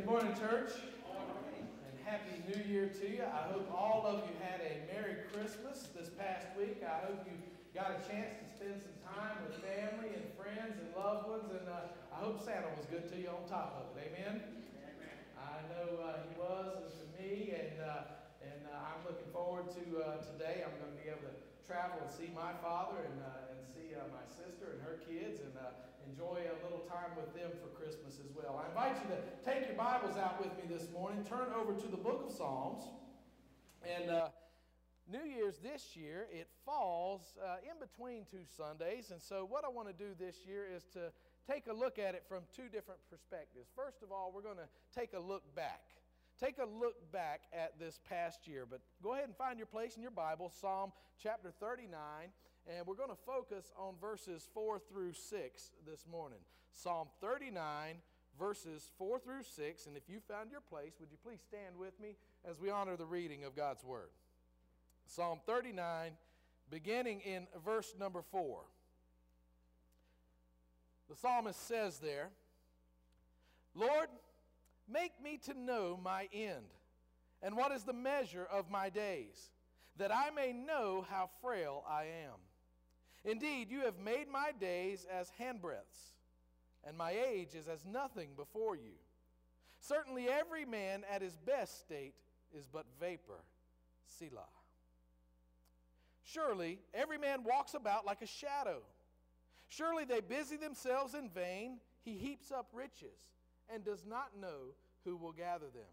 Good morning, church, and Happy New Year to you. I hope all of you had a Merry Christmas this past week. I hope you got a chance to spend some time with family and friends and loved ones, and I hope Santa was good to you on top of it. Amen? Amen. I know he was to me, and I'm looking forward to today. I'm going to be able to travel and see my father and see my sister and her kids and enjoy a little time with them for Christmas as well. I invite you to take your Bibles out with me this morning. Turn over to the book of Psalms. And New Year's this year, it falls in between two Sundays. And so what I want to do this year is to take a look at it from two different perspectives. First of all, we're going to take a look back. Take a look back at this past year, but go ahead and find your place in your Bible, Psalm chapter 39, and we're going to focus on verses 4 through 6 this morning. Psalm 39, verses 4 through 6, and if you found your place, would you please stand with me as we honor the reading of God's Word. Psalm 39, beginning in verse number 4. The psalmist says there, "Lord, make me to know my end, and what is the measure of my days, that I may know how frail I am. Indeed, you have made my days as handbreadths, and my age is as nothing before you. Certainly every man at his best state is but vapor, Selah. Surely every man walks about like a shadow. Surely they busy themselves in vain. He heaps up riches and does not know who will gather them."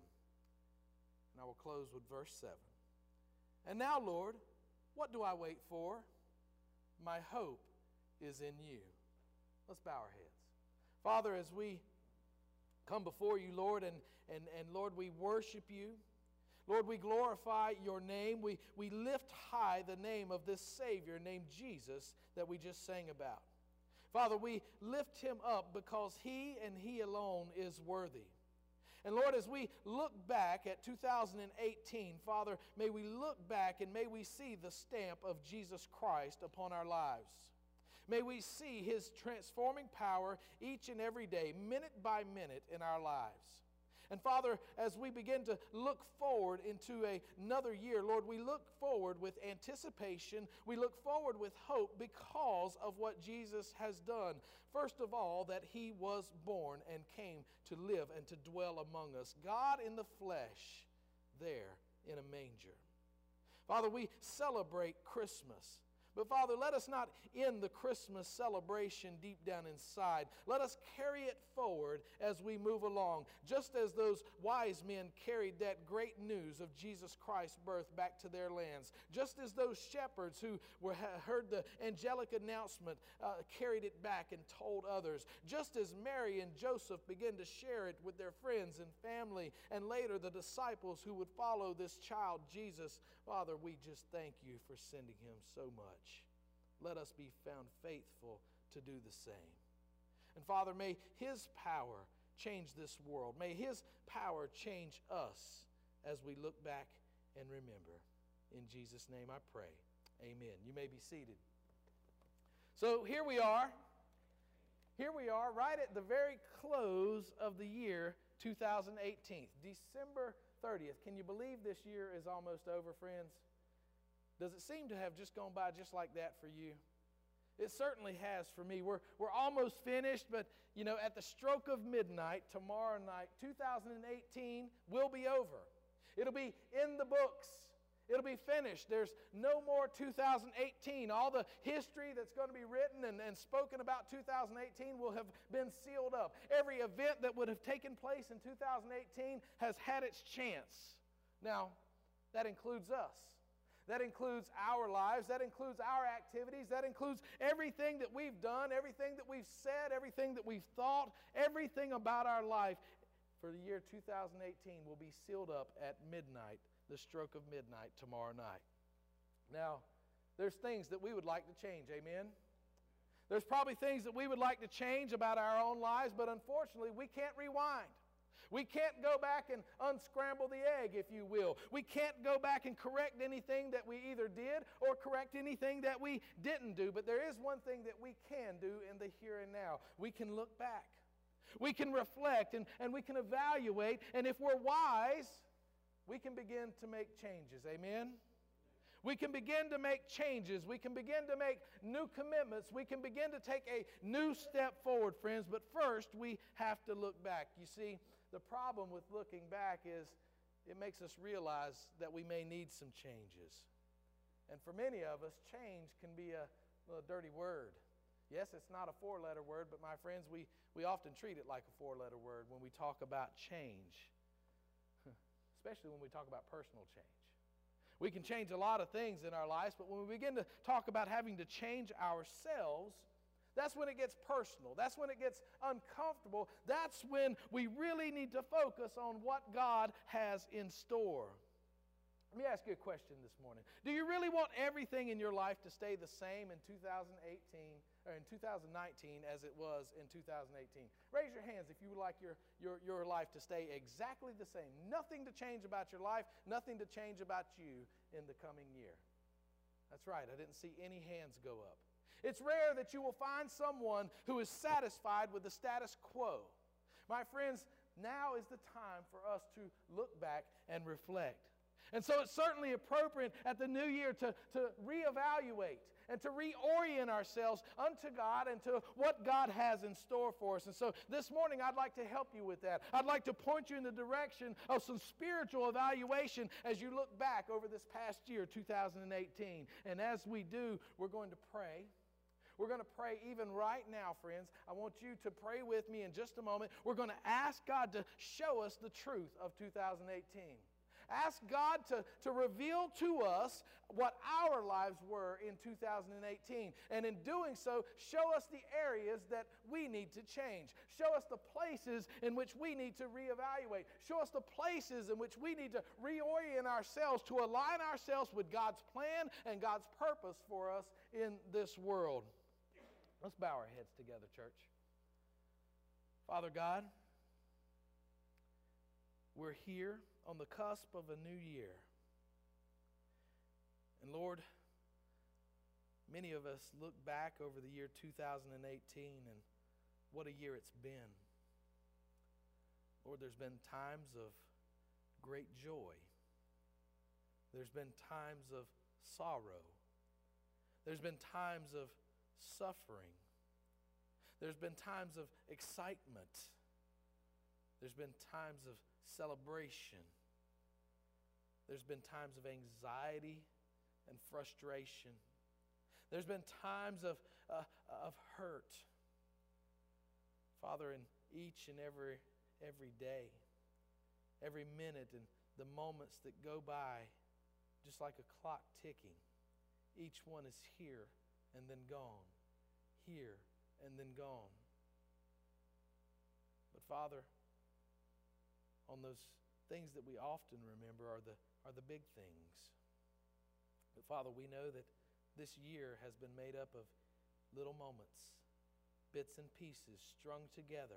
And I will close with verse 7. "And now, Lord, what do I wait for? My hope is in you." Let's bow our heads. Father, as we come before you, Lord, and Lord, we worship you. Lord, we glorify your name. We lift high the name of this Savior named Jesus that we just sang about. Father, we lift him up because he and he alone is worthy. And Lord, as we look back at 2018, Father, may we look back and may we see the stamp of Jesus Christ upon our lives. May we see his transforming power each and every day, minute by minute in our lives. And Father, as we begin to look forward into another year, Lord, we look forward with anticipation. We look forward with hope because of what Jesus has done. First of all, that he was born and came to live and to dwell among us. God in the flesh there in a manger. Father, we celebrate Christmas. But Father, let us not end the Christmas celebration deep down inside. Let us carry it forward as we move along, just as those wise men carried that great news of Jesus Christ's birth back to their lands. Just as those shepherds who heard the angelic announcement carried it back and told others. Just as Mary and Joseph began to share it with their friends and family, and later the disciples who would follow this child, Jesus. Father, we just thank you for sending him so much. Let us be found faithful to do the same. And Father, may his power change this world. May his power change us as we look back and remember. In Jesus' name I pray. Amen. You may be seated. So here we are. Here we are right at the very close of the year 2018. December 30th. Can you believe this year is almost over, friends? Does it seem to have just gone by just like that for you? It certainly has for me. We're almost finished, but you know, at the stroke of midnight, tomorrow night, 2018 will be over. It'll be in the books. It'll be finished. There's no more 2018. All the history that's going to be written and spoken about 2018 will have been sealed up. Every event that would have taken place in 2018 has had its chance. Now, that includes us. That includes our lives. That includes our activities. That includes everything that we've done, everything that we've said, everything that we've thought, everything about our life for the year 2018 will be sealed up at midnight, the stroke of midnight tomorrow night. Now, there's things that we would like to change, amen? There's probably things that we would like to change about our own lives, but unfortunately, we can't rewind. We can't go back and unscramble the egg, if you will. We can't go back and correct anything that we either did or correct anything that we didn't do. But there is one thing that we can do in the here and now. We can look back. We can reflect and we can evaluate, and if we're wise, we can begin to make changes. Amen? We can begin to make changes. We can begin to make new commitments. We can begin to take a new step forward, friends. But first, we have to look back. You see, the problem with looking back is it makes us realize that we may need some changes. And for many of us, change can be a dirty word. Yes, it's not a four-letter word, but my friends, we often treat it like a four-letter word when we talk about change, especially when we talk about personal change. We can change a lot of things in our lives, but when we begin to talk about having to change ourselves, that's when it gets personal. That's when it gets uncomfortable. That's when we really need to focus on what God has in store. Let me ask you a question this morning. Do you really want everything in your life to stay the same in 2018 or in 2019 as it was in 2018? Raise your hands if you would like your life to stay exactly the same. Nothing to change about your life, nothing to change about you in the coming year. That's right, I didn't see any hands go up. It's rare that you will find someone who is satisfied with the status quo. My friends, now is the time for us to look back and reflect. And so it's certainly appropriate at the new year to reevaluate and to reorient ourselves unto God and to what God has in store for us. And so this morning I'd like to help you with that. I'd like to point you in the direction of some spiritual evaluation as you look back over this past year, 2018. And as we do, we're going to pray. We're going to pray even right now, friends. I want you to pray with me in just a moment. We're going to ask God to show us the truth of 2018. Ask God to reveal to us what our lives were in 2018. And in doing so, show us the areas that we need to change. Show us the places in which we need to reevaluate. Show us the places in which we need to reorient ourselves to align ourselves with God's plan and God's purpose for us in this world. Let's bow our heads together, church. Father God, we're here on the cusp of a new year. And Lord, many of us look back over the year 2018 and what a year it's been. Lord, there's been times of great joy. There's been times of sorrow. There's been times of suffering. There's been times of excitement. There's been times of celebration. There's been times of anxiety and frustration. There's been times of hurt. Father, in each and every day, every minute, and the moments that go by, just like a clock ticking, each one is here and then gone, here and then gone. But Father, on those things that we often remember are the big things. But Father, we know that this year has been made up of little moments, bits and pieces strung together.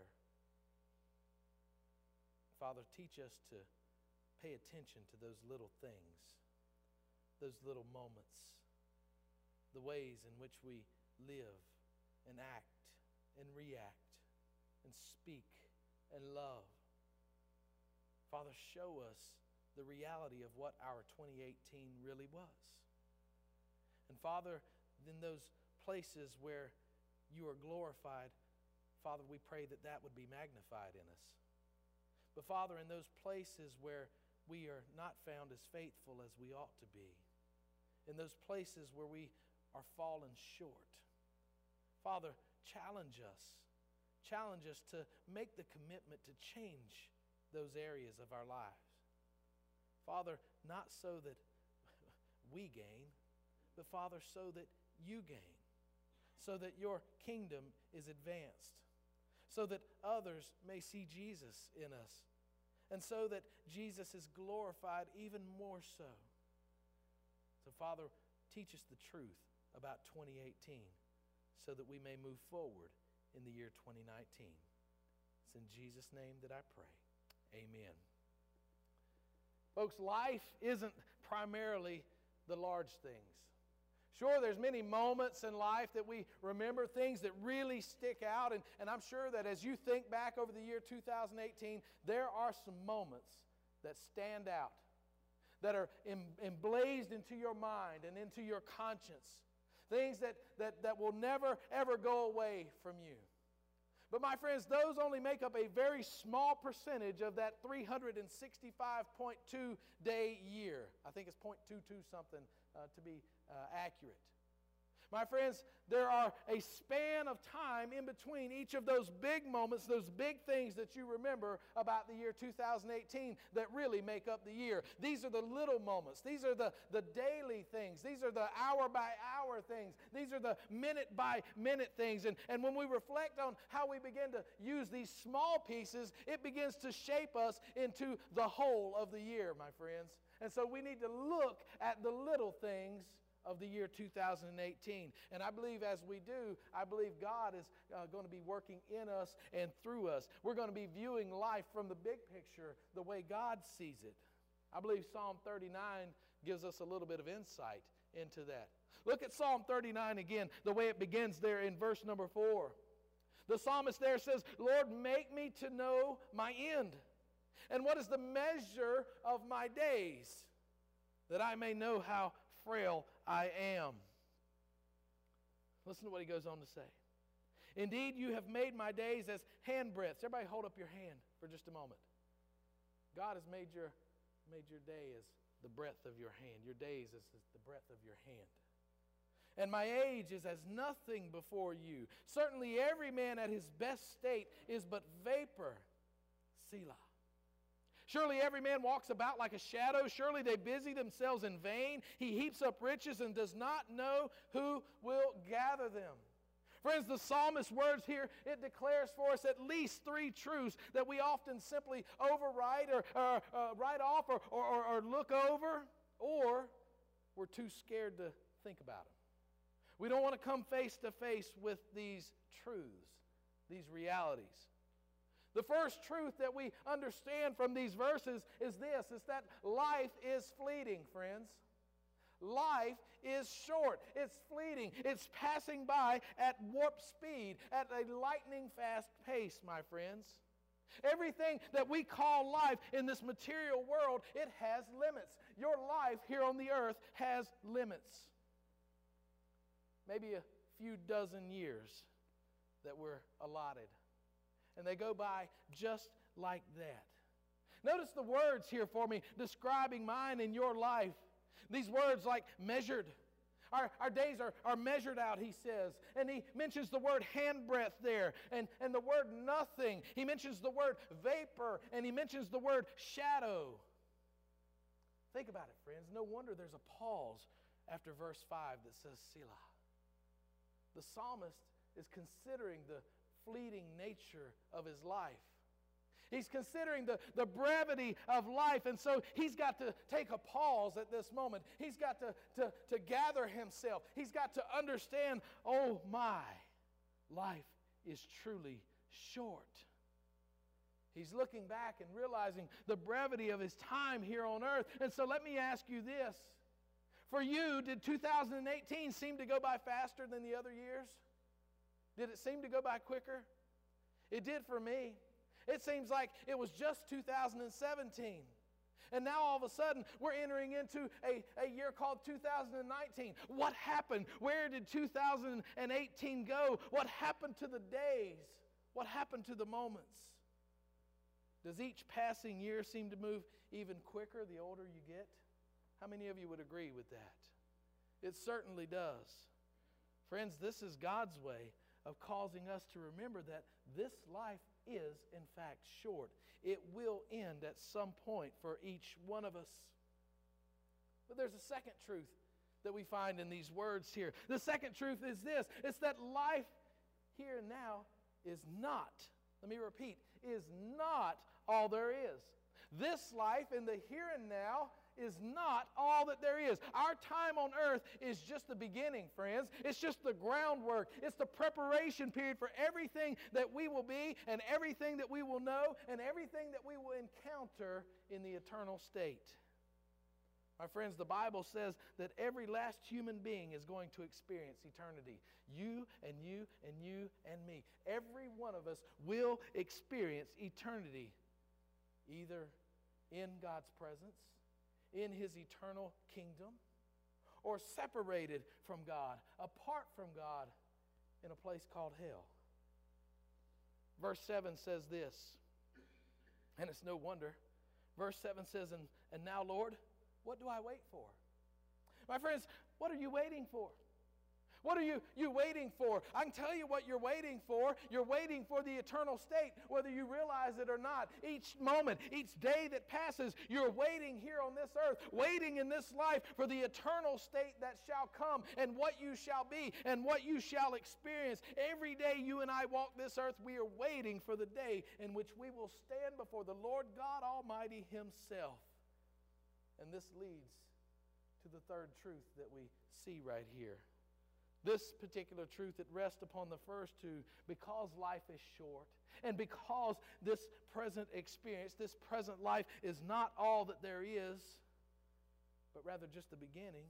Father, teach us to pay attention to those little things, those little moments, the ways in which we live and act and react and speak and love. Father, show us the reality of what our 2018 really was. And Father, in those places where you are glorified, Father, we pray that that would be magnified in us. But Father, in those places where we are not found as faithful as we ought to be, in those places where we are fallen short, Father, challenge us. Challenge us to make the commitment to change those areas of our lives. Father, not so that we gain, but Father, so that you gain, so that your kingdom is advanced, so that others may see Jesus in us, and so that Jesus is glorified even more so. So Father, teach us the truth about 2018 so that we may move forward in the year 2019. It's in Jesus' name that I pray. Amen. Folks, life isn't primarily the large things. Sure, there's many moments in life that we remember, things that really stick out, and I'm sure that as you think back over the year 2018, there are some moments that stand out, that are emblazed into your mind and into your conscience, things that will never, ever go away from you. But my friends, those only make up a very small percentage of that 365.2 day year. I think it's 0.22 something to be accurate. My friends, there are a span of time in between each of those big moments, those big things that you remember about the year 2018 that really make up the year. These are the little moments. These are the daily things. These are the hour by hour things. These are the minute by minute things. And when we reflect on how we begin to use these small pieces, it begins to shape us into the whole of the year, my friends. And so we need to look at the little things of the year 2018. And I believe as we do, I believe God is going to be working in us and through us. We're going to be viewing life from the big picture the way God sees it. I believe Psalm 39 gives us a little bit of insight into that. Look at Psalm 39 again, the way it begins there in verse number 4. The psalmist there says, Lord, make me to know my end. And what is the measure of my days, that I may know how frail I am. Listen to what he goes on to say. Indeed, you have made my days as handbreadths. Everybody hold up your hand for just a moment. God has made your day as the breadth of your hand. Your days as the breadth of your hand. And my age is as nothing before you. Certainly every man at his best state is but vapor. Selah. Surely every man walks about like a shadow. Surely they busy themselves in vain. He heaps up riches and does not know who will gather them. Friends, the psalmist's words here, it declares for us at least three truths that we often simply override or write off or look over, or we're too scared to think about them. We don't want to come face to face with these truths, these realities. The first truth that we understand from these verses is this, is that life is fleeting, friends. Life is short. It's fleeting. It's passing by at warp speed, at a lightning fast pace, my friends. Everything that we call life in this material world, it has limits. Your life here on the earth has limits. Maybe a few dozen years that we're allotted. And they go by just like that. Notice the words here for me describing mine and your life. These words like measured. Our days are measured out, he says. And he mentions the word handbreadth there. And the word nothing. He mentions the word vapor. And he mentions the word shadow. Think about it, friends. No wonder there's a pause after verse 5 that says Selah. The psalmist is considering the fleeting nature of his life. He's considering the brevity of life, and so he's got to take a pause at this moment. He's got to gather himself. He's got to understand, oh my, life is truly short. He's looking back and realizing the brevity of his time here on earth. And so let me ask you this. For you, did 2018 seem to go by faster than the other years? Did it seem to go by quicker? It did for me. It seems like it was just 2017. And now all of a sudden, we're entering into a year called 2019. What happened? Where did 2018 go? What happened to the days? What happened to the moments? Does each passing year seem to move even quicker the older you get? How many of you would agree with that? It certainly does. Friends, this is God's way of causing us to remember that this life is, in fact, short. It will end at some point for each one of us. But there's a second truth that we find in these words here. The second truth is this. It's that life here and now is not, let me repeat, is not all there is. This life in the here and now is not all that there is. Our time on earth is just the beginning, friends. It's just the groundwork. It's the preparation period for everything that we will be and everything that we will know and everything that we will encounter in the eternal state. My friends, the Bible says that every last human being is going to experience eternity. You and you and you and me. Every one of us will experience eternity, either in God's presence, in His eternal kingdom, or separated from God, apart from God, in a place called hell. Verse 7 says this, and it's no wonder. Verse 7 says, and now, Lord, what do I wait for? My friends, what are you waiting for? What are you waiting for? I can tell you what you're waiting for. You're waiting for the eternal state, whether you realize it or not. Each moment, each day that passes, you're waiting here on this earth, waiting in this life for the eternal state that shall come and what you shall be and what you shall experience. Every day you and I walk this earth, we are waiting for the day in which we will stand before the Lord God Almighty Himself. And this leads to the third truth that we see right here. This particular truth, it rests upon the first two, because life is short and because this present experience, this present life is not all that there is, but rather just the beginning.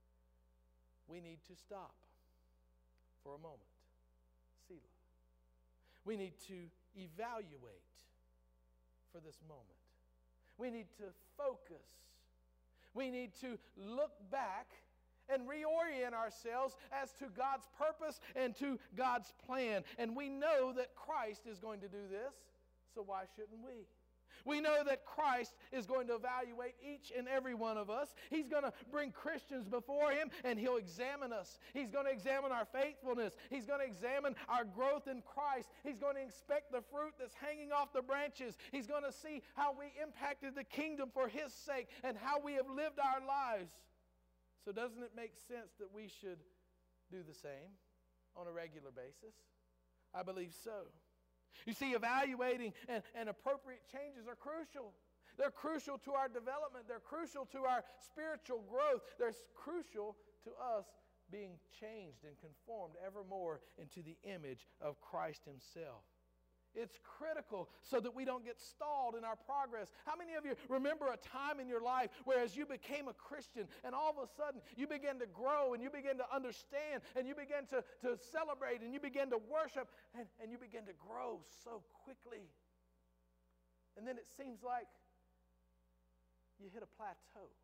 We need to stop for a moment. Selah. We need to evaluate for this moment. We need to focus. We need to look back and reorient ourselves as to God's purpose and to God's plan. And we know that Christ is going to do this, so why shouldn't we? We know that Christ is going to evaluate each and every one of us. He's going to bring Christians before Him and He'll examine us. He's going to examine our faithfulness. He's going to examine our growth in Christ. He's going to inspect the fruit that's hanging off the branches. He's going to see how we impacted the kingdom for His sake and how we have lived our lives. So doesn't it make sense that we should do the same on a regular basis? I believe so. You see, evaluating and appropriate changes are crucial. They're crucial to our development. They're crucial to our spiritual growth. They're crucial to us being changed and conformed ever more into the image of Christ Himself. It's critical so that we don't get stalled in our progress. How many of you remember a time in your life where as you became a Christian and all of a sudden you began to grow and you began to understand and you began to celebrate and you began to worship and you began to grow so quickly? And then it seems like you hit a plateau.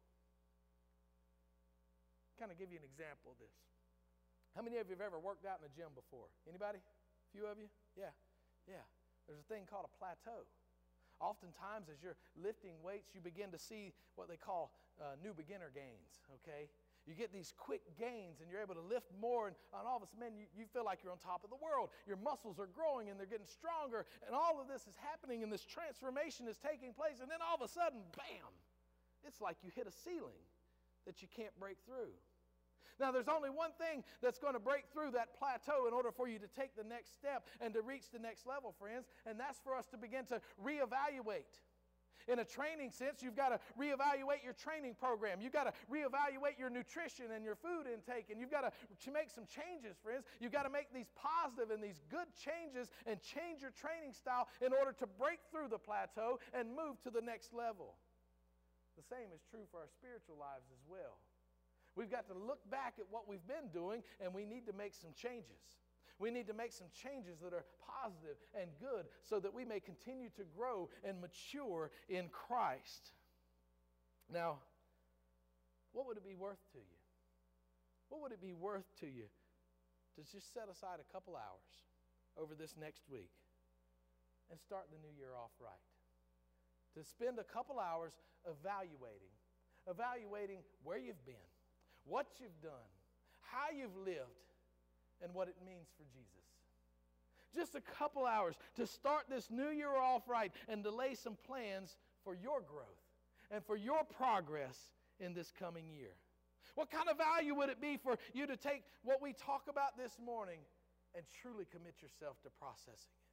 Kind of give you an example of this. How many of you have ever worked out in a gym before? Anybody? A few of you? Yeah. There's a thing called a plateau. Oftentimes, as you're lifting weights, you begin to see what they call new beginner gains, okay? You get these quick gains, and you're able to lift more, and all of a sudden, you feel like you're on top of the world. Your muscles are growing, and they're getting stronger, and all of this is happening, and this transformation is taking place, and then all of a sudden, bam! It's like you hit a ceiling that you can't break through. Now, there's only one thing that's going to break through that plateau in order for you to take the next step and to reach the next level, friends, and that's for us to begin to reevaluate. In a training sense, you've got to reevaluate your training program. You've got to reevaluate your nutrition and your food intake, and you've got to make some changes, friends. You've got to make these positive and these good changes and change your training style in order to break through the plateau and move to the next level. The same is true for our spiritual lives as well. We've got to look back at what we've been doing, and we need to make some changes. We need to make some changes that are positive and good so that we may continue to grow and mature in Christ. Now, what would it be worth to you? What would it be worth to you to just set aside a couple hours over this next week and start the new year off right? To spend a couple hours evaluating where you've been, what you've done, how you've lived, and what it means for Jesus. Just a couple hours to start this new year off right and to lay some plans for your growth and for your progress in this coming year. What kind of value would it be for you to take what we talk about this morning and truly commit yourself to processing it?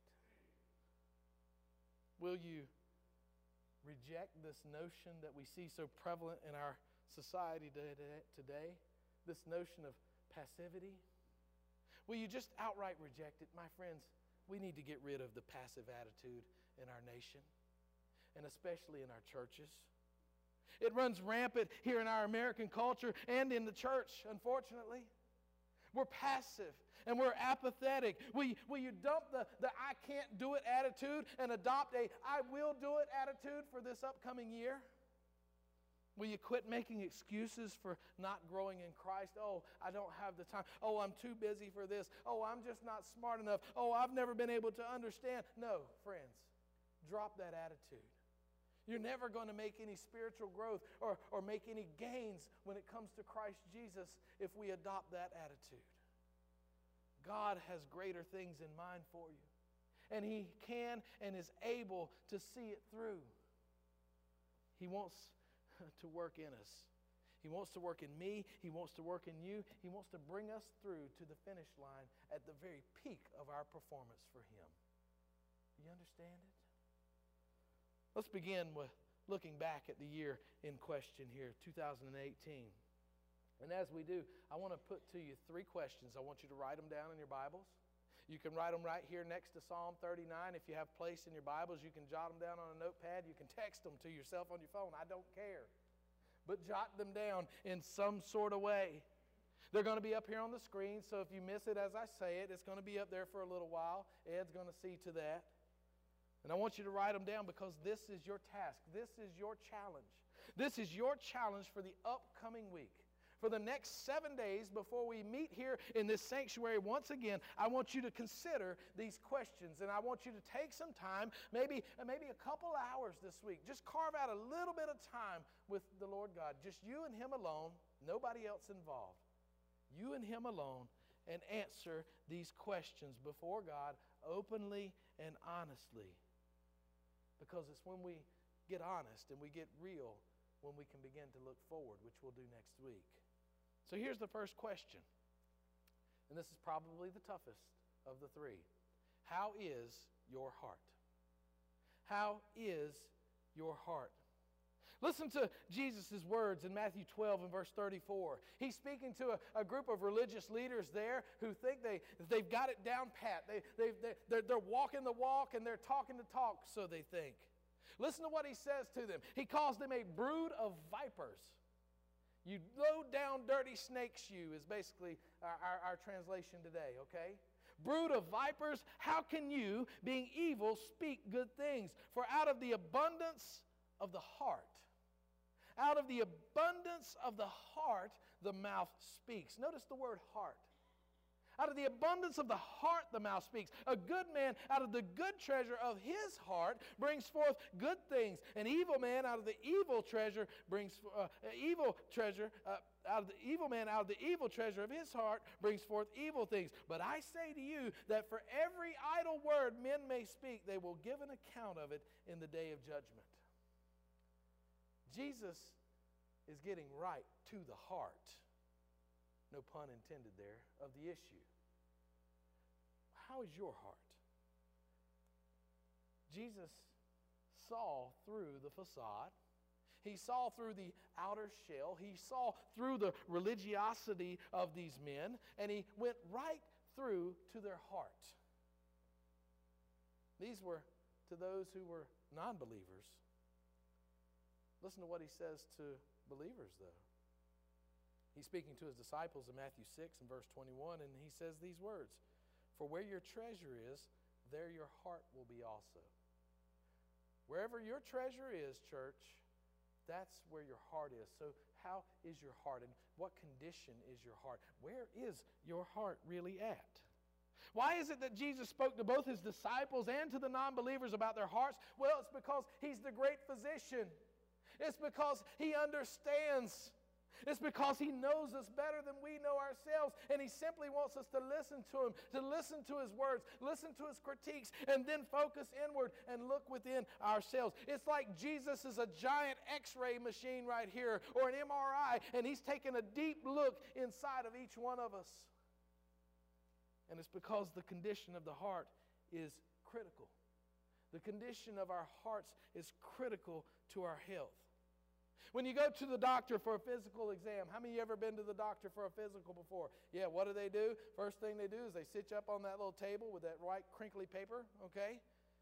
Will you reject this notion that we see so prevalent in our society today, this notion of passivity? Will you just outright reject it? My friends, we need to get rid of the passive attitude in our nation, and especially in our churches. It runs rampant here in our American culture and in the church, unfortunately. We're passive and we're apathetic. Will you dump the I can't do it attitude and adopt a I will do it attitude for this upcoming year? Will you quit making excuses for not growing in Christ? Oh, I don't have the time. Oh, I'm too busy for this. Oh, I'm just not smart enough. Oh, I've never been able to understand. No, friends, drop that attitude. You're never going to make any spiritual growth or make any gains when it comes to Christ Jesus if we adopt that attitude. God has greater things in mind for you, and He can and is able to see it through. He wants to work in us. He wants to work in me. He wants to work in you. He wants to bring us through to the finish line at the very peak of our performance for Him. You understand it? Let's begin with looking back at the year in question here, 2018. And as we do, I want to put to you 3 questions. I want you to write them down in your Bibles. You can write them right here next to Psalm 39. If you have place in your Bibles, you can jot them down on a notepad. You can text them to yourself on your phone. I don't care. But jot them down in some sort of way. They're going to be up here on the screen, so if you miss it as I say it, it's going to be up there for a little while. Ed's going to see to that. And I want you to write them down because this is your task. This is your challenge. This is your challenge for the upcoming week. For the next 7 days before we meet here in this sanctuary once again, I want you to consider these questions. And I want you to take some time, maybe a couple hours this week. Just carve out a little bit of time with the Lord God. Just you and Him alone, nobody else involved. You and Him alone, and answer these questions before God openly and honestly. Because it's when we get honest and we get real when we can begin to look forward, which we'll do next week. So here's the first question. And this is probably the toughest of the 3. How is your heart? How is your heart? Listen to Jesus' words in Matthew 12 and verse 34. He's speaking to a group of religious leaders there who think they've got it down pat. They're walking the walk and they're talking the talk, so they think. Listen to what He says to them. He calls them a brood of vipers. You low-down, dirty snakes you is basically our translation today, okay? Brood of vipers, how can you, being evil, speak good things? For out of the abundance of the heart, out of the abundance of the heart, the mouth speaks. Notice the word heart. Out of the abundance of the heart, the mouth speaks. A good man out of the good treasure of his heart brings forth good things. An evil man out of the evil treasure brings out of the evil man out of the evil treasure of his heart brings forth evil things. But I say to you that for every idle word men may speak, they will give an account of it in the day of judgment. Jesus is getting right to the heart, no pun intended there, of the issue. How is your heart? Jesus saw through the facade. He saw through the outer shell. He saw through the religiosity of these men, and He went right through to their heart. These were to those who were non-believers. Listen to what He says to believers, though. He's speaking to His disciples in Matthew 6 and verse 21, and He says these words, "For where your treasure is, there your heart will be also." Wherever your treasure is, church, that's where your heart is. So how is your heart, and what condition is your heart? Where is your heart really at? Why is it that Jesus spoke to both His disciples and to the non-believers about their hearts? Well, it's because He's the great physician. It's because He understands. It's because He knows us better than we know ourselves, and He simply wants us to listen to Him, to listen to His words, listen to His critiques, and then focus inward and look within ourselves. It's like Jesus is a giant X-ray machine right here, or an MRI, and He's taking a deep look inside of each one of us. And it's because the condition of the heart is critical. The condition of our hearts is critical to our health. When you go to the doctor for a physical exam, how many of you ever been to the doctor for a physical before? Yeah, what do? First thing they do is they sit you up on that little table with that white crinkly paper, okay?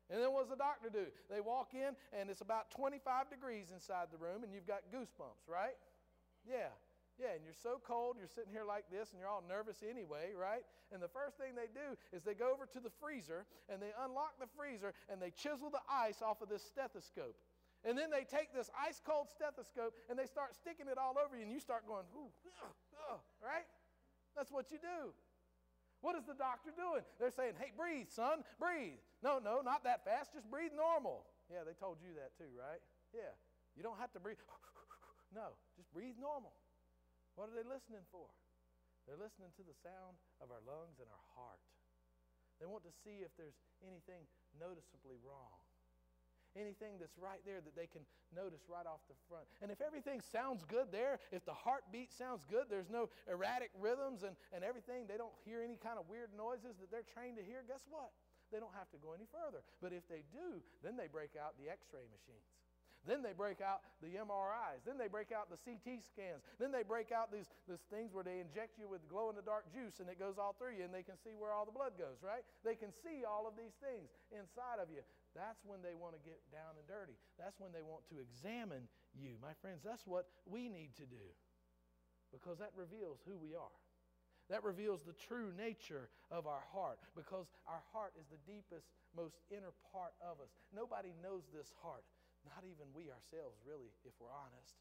And then what does the doctor do? They walk in, and it's about 25 degrees inside the room, and you've got goosebumps, right? Yeah, and you're so cold, you're sitting here like this, and you're all nervous anyway, right? And the first thing they do is they go over to the freezer, and they unlock the freezer, and they chisel the ice off of this stethoscope. And then they take this ice-cold stethoscope, and they start sticking it all over you, and you start going, ooh, right? That's what you do. What is the doctor doing? They're saying, hey, breathe, son, breathe. No, not that fast, just breathe normal. Yeah, they told you that too, right? Yeah, you don't have to breathe. No, just breathe normal. What are they listening for? They're listening to the sound of our lungs and our heart. They want to see if there's anything noticeably wrong. Anything that's right there that they can notice right off the front. And if everything sounds good there, if the heartbeat sounds good, there's no erratic rhythms and everything, they don't hear any kind of weird noises that they're trained to hear, guess what? They don't have to go any further. But if they do, then they break out the x-ray machines. Then they break out the MRIs. Then they break out the CT scans. Then they break out these things where they inject you with glow-in-the-dark juice and it goes all through you and they can see where all the blood goes, right? They can see all of these things inside of you. That's when they want to get down and dirty. That's when they want to examine you. My friends, that's what we need to do because that reveals who we are. That reveals the true nature of our heart because our heart is the deepest, most inner part of us. Nobody knows this heart. Not even we ourselves, really, if we're honest.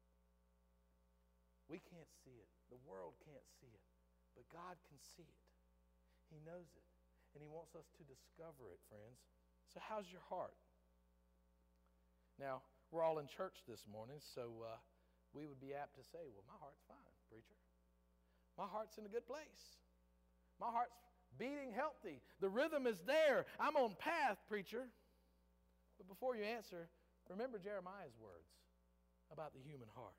We can't see it. The world can't see it. But God can see it. He knows it. And He wants us to discover it, friends. So how's your heart? Now, we're all in church this morning, so we would be apt to say, well, my heart's fine, preacher. My heart's in a good place. My heart's beating healthy. The rhythm is there. I'm on path, preacher. But before you answer, remember Jeremiah's words about the human heart.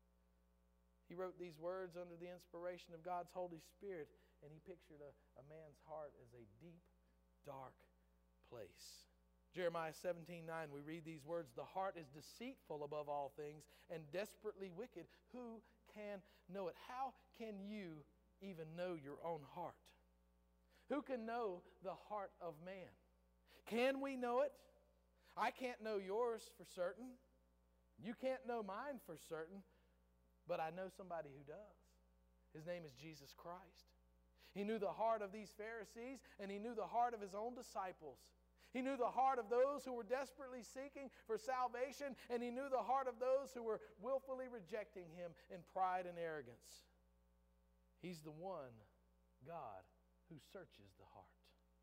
He wrote these words under the inspiration of God's Holy Spirit, and he pictured a man's heart as a deep, dark place. Jeremiah 17:9, we read these words, the heart is deceitful above all things and desperately wicked. Who can know it? How can you even know your own heart? Who can know the heart of man? Can we know it? I can't know yours for certain. You can't know mine for certain, but I know somebody who does. His name is Jesus Christ. He knew the heart of these Pharisees, and he knew the heart of his own disciples. He knew the heart of those who were desperately seeking for salvation, and he knew the heart of those who were willfully rejecting him in pride and arrogance. He's the one, God, who searches the heart.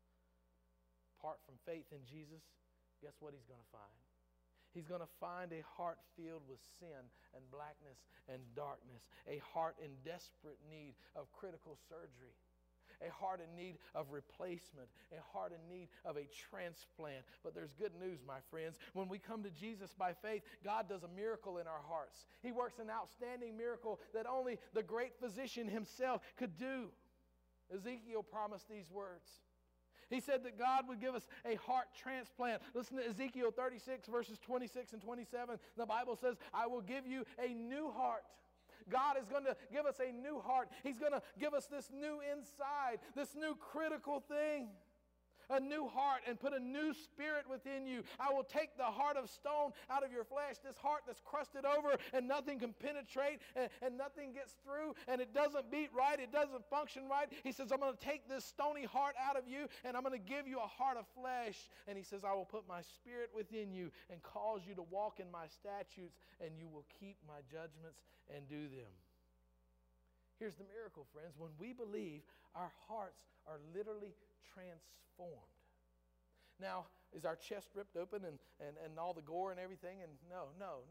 Apart from faith in Jesus, guess what he's going to find? He's going to find a heart filled with sin and blackness and darkness, a heart in desperate need of critical surgery, a heart in need of replacement, a heart in need of a transplant. But there's good news, my friends. When we come to Jesus by faith, God does a miracle in our hearts. He works an outstanding miracle that only the great physician himself could do. Ezekiel promised these words. He said that God would give us a heart transplant. Listen to Ezekiel 36, verses 26 and 27. The Bible says, I will give you a new heart. God is going to give us a new heart. He's going to give us this new inside, this new critical thing. A new heart and put a new spirit within you. I will take the heart of stone out of your flesh, this heart that's crusted over and nothing can penetrate and nothing gets through and it doesn't beat right, it doesn't function right. He says, I'm going to take this stony heart out of you and I'm going to give you a heart of flesh. And he says, I will put my spirit within you and cause you to walk in my statutes and you will keep my judgments and do them. Here's the miracle, friends. When we believe, our hearts are literally transformed. Now, is our chest ripped open and all the gore and everything? And no.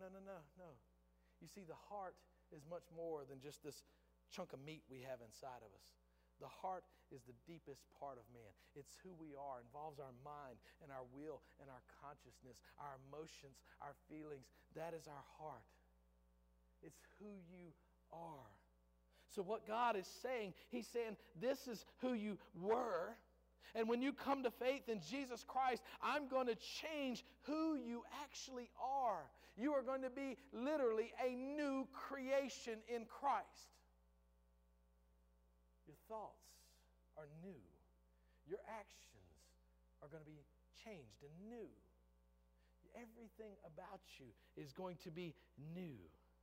You see, the heart is much more than just this chunk of meat we have inside of us. The heart is the deepest part of man. It's who we are, involves our mind and our will and our consciousness, our emotions, our feelings. That is our heart. It's who you are. So what God is saying, he's saying, this is who you were. And when you come to faith in Jesus Christ, I'm going to change who you actually are. You are going to be literally a new creation in Christ. Your thoughts are new. Your actions are going to be changed and new. Everything about you is going to be new.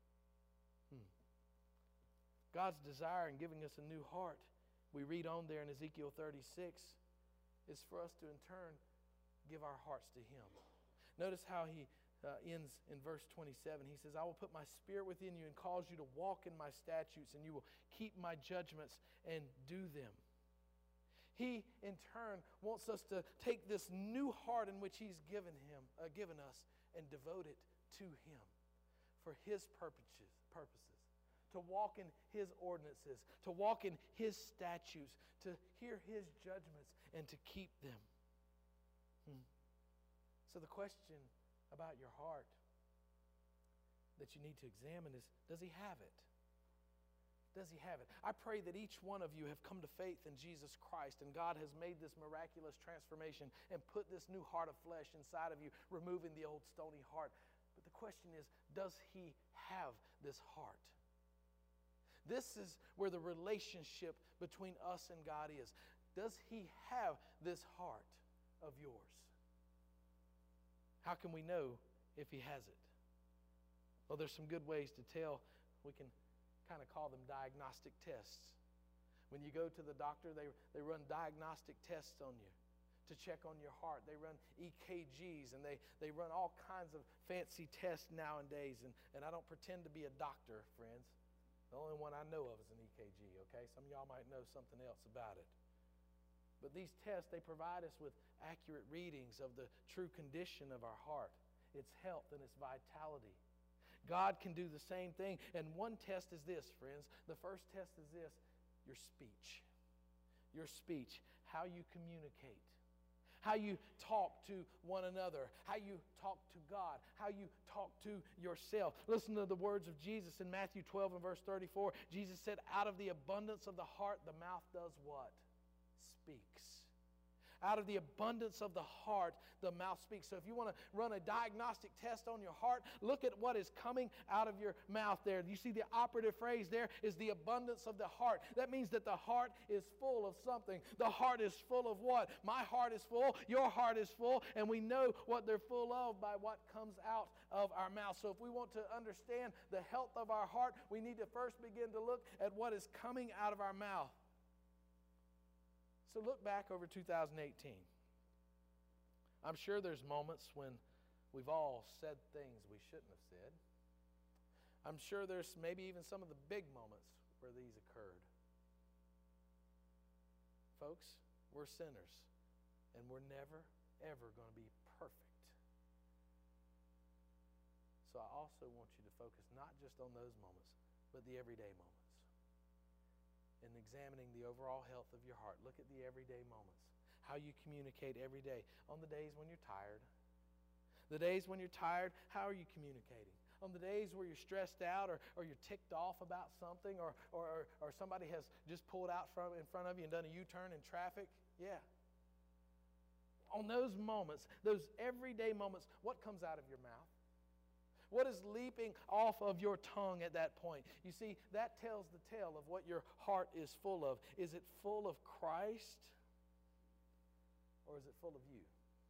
God's desire in giving us a new heart, we read on there in Ezekiel 36, is for us to in turn give our hearts to Him. Notice how he ends in verse 27. He says, I will put my spirit within you and cause you to walk in my statutes, and you will keep my judgments and do them. He, in turn, wants us to take this new heart in which He's given us and devote it to Him for His purposes, to walk in His ordinances, to walk in His statutes, to hear His judgments, and to keep them. So the question about your heart that you need to examine is, does He have it? Does He have it? I pray that each one of you have come to faith in Jesus Christ, and God has made this miraculous transformation and put this new heart of flesh inside of you, removing the old stony heart. But the question is, does He have this heart? This is where the relationship between us and God is. Does He have this heart of yours? How can we know if He has it? Well, there's some good ways to tell. We can kind of call them diagnostic tests. When you go to the doctor, they run diagnostic tests on you to check on your heart. They run EKGs, and they run all kinds of fancy tests nowadays. And I don't pretend to be a doctor, friends. The only one I know of is an EKG, okay? Some of y'all might know something else about it. But these tests, they provide us with accurate readings of the true condition of our heart, its health and its vitality. God can do the same thing. And one test is this, friends. The first test is this: your speech. Your speech, how you communicate, how you talk to one another, how you talk to God, how you talk to yourself. Listen to the words of Jesus in Matthew 12 and verse 34. Jesus said, out of the abundance of the heart, the mouth does what? Speaks. Out of the abundance of the heart, the mouth speaks. So if you want to run a diagnostic test on your heart, look at what is coming out of your mouth there. You see the operative phrase there is the abundance of the heart. That means that the heart is full of something. The heart is full of what? My heart is full, your heart is full, and we know what they're full of by what comes out of our mouth. So if we want to understand the health of our heart, we need to first begin to look at what is coming out of our mouth. So look back over 2018. I'm sure there's moments when we've all said things we shouldn't have said. I'm sure there's maybe even some of the big moments where these occurred. Folks, we're sinners, and we're never, ever going to be perfect. So I also want you to focus not just on those moments, but the everyday moments. In examining the overall health of your heart, look at the everyday moments, how you communicate every day. On the days when you're tired, the days when you're tired, how are you communicating? On the days where you're stressed out or you're ticked off about something or somebody has just pulled out in front of you and done a U-turn in traffic, yeah. On those moments, those everyday moments, what comes out of your mouth? What is leaping off of your tongue at that point? You see, that tells the tale of what your heart is full of. Is it full of Christ, or is it full of you?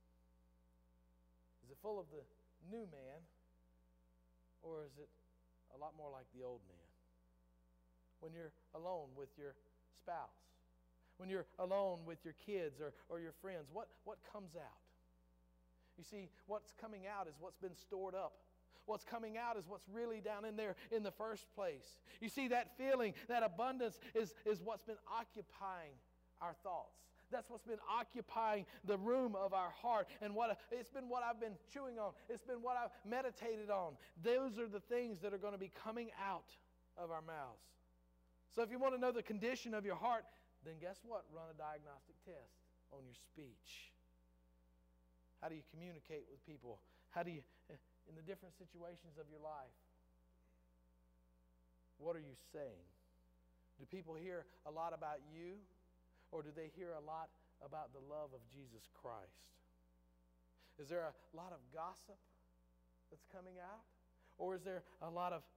Is it full of the new man, or is it a lot more like the old man? When you're alone with your spouse, when you're alone with your kids or your friends, what comes out? You see, what's coming out is what's been stored up. What's coming out is what's really down in there in the first place. You see, that feeling, that abundance is what's been occupying our thoughts. That's what's been occupying the room of our heart. And it's been what I've been chewing on. It's been what I've meditated on. Those are the things that are going to be coming out of our mouths. So if you want to know the condition of your heart, then guess what? Run a diagnostic test on your speech. How do you communicate with people? How do you... in the different situations of your life, what are you saying? Do people hear a lot about you, or do they hear a lot about the love of Jesus Christ? Is there a lot of gossip that's coming out, or is there a lot of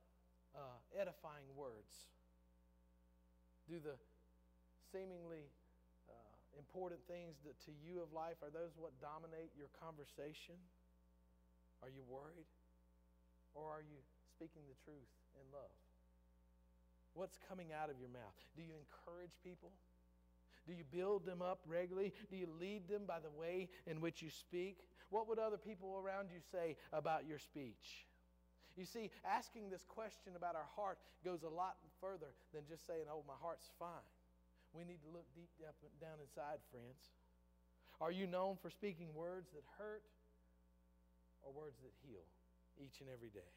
edifying words? Do the seemingly important things to you of life, are those what dominate your conversation? Are you worried? Or are you speaking the truth in love? What's coming out of your mouth? Do you encourage people? Do you build them up regularly? Do you lead them by the way in which you speak? What would other people around you say about your speech? You see, asking this question about our heart goes a lot further than just saying, oh, my heart's fine. We need to look deep down inside, friends. Are you known for speaking words that hurt or words that heal each and every day?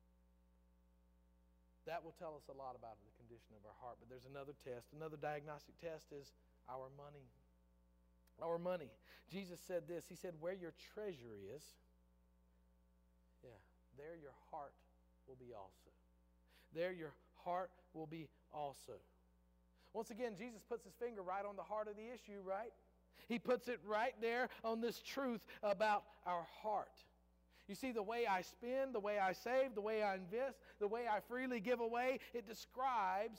That will tell us a lot about the condition of our heart. But there's another test. Another diagnostic test is our money. Our money. Jesus said this. He said, where your treasure is, there your heart will be also. There your heart will be also. Once again, Jesus puts his finger right on the heart of the issue, right? He puts it right there on this truth about our heart. You see, the way I spend, the way I save, the way I invest, the way I freely give away, it describes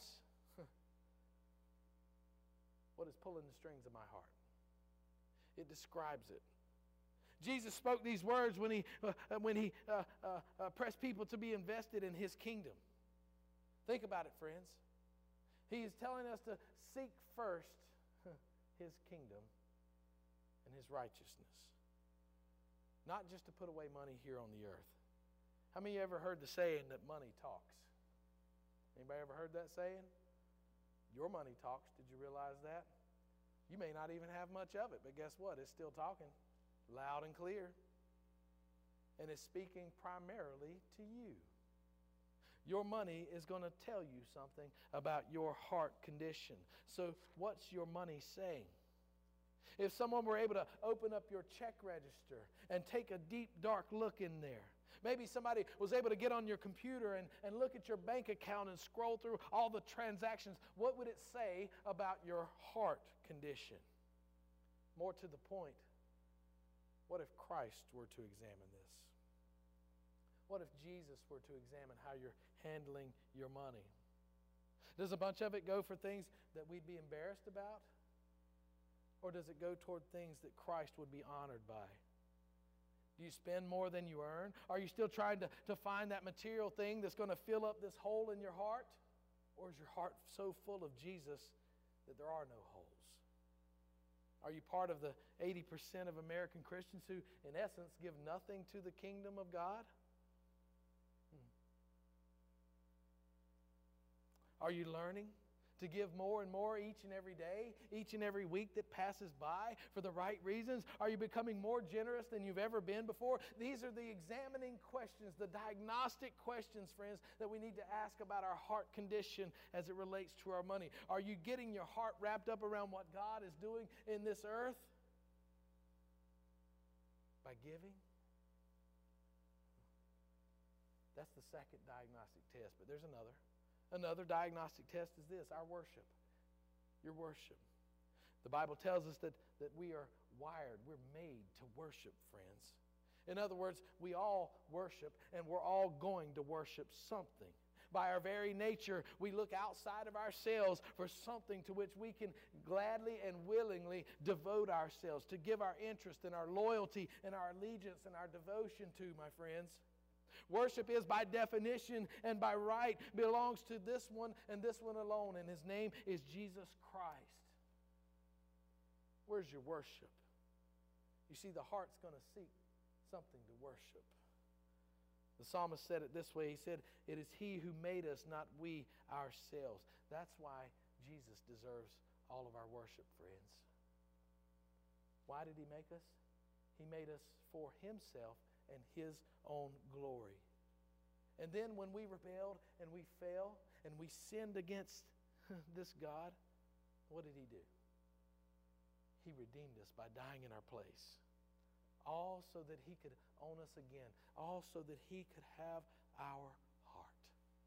what is pulling the strings of my heart. It describes it. Jesus spoke these words when he pressed people to be invested in his kingdom. Think about it, friends. He is telling us to seek first his kingdom and his righteousness. Not just to put away money here on the earth. How many of you ever heard the saying that money talks? Anybody ever heard that saying? Your money talks. Did you realize that? You may not even have much of it, but guess what? It's still talking loud and clear. And it's speaking primarily to you. Your money is going to tell you something about your heart condition. So what's your money saying? If someone were able to open up your check register and take a deep, dark look in there, maybe somebody was able to get on your computer and look at your bank account and scroll through all the transactions, what would it say about your heart condition? More to the point, what if Christ were to examine this? What if Jesus were to examine how you're handling your money? Does a bunch of it go for things that we'd be embarrassed about? Or does it go toward things that Christ would be honored by? Do you spend more than you earn? Are you still trying to find that material thing that's going to fill up this hole in your heart? Or is your heart so full of Jesus that there are no holes? Are you part of the 80% of American Christians who, in essence, give nothing to the kingdom of God? Are you learning to give more and more each and every day, each and every week that passes by for the right reasons? Are you becoming more generous than you've ever been before? These are the examining questions, the diagnostic questions, friends, that we need to ask about our heart condition as it relates to our money. Are you getting your heart wrapped up around what God is doing in this earth? By giving? That's the second diagnostic test, but there's another. Another diagnostic test is this, our worship. Your worship. The Bible tells us that we are wired, we're made to worship, friends. In other words, we all worship, and we're all going to worship something. By our very nature, we look outside of ourselves for something to which we can gladly and willingly devote ourselves, to give our interest and our loyalty and our allegiance and our devotion to, my friends. Worship is by definition and by right belongs to this one and this one alone, and his name is Jesus Christ. Where's your worship? You see, the heart's going to seek something to worship. The psalmist said it this way. He said, it is he who made us, not we ourselves. That's why Jesus deserves all of our worship, friends. Why did he make us? He made us for himself and his own glory. And then when we rebelled and we fell and we sinned against this God, what did he do? He redeemed us by dying in our place. All so that he could own us again. All so that he could have our heart.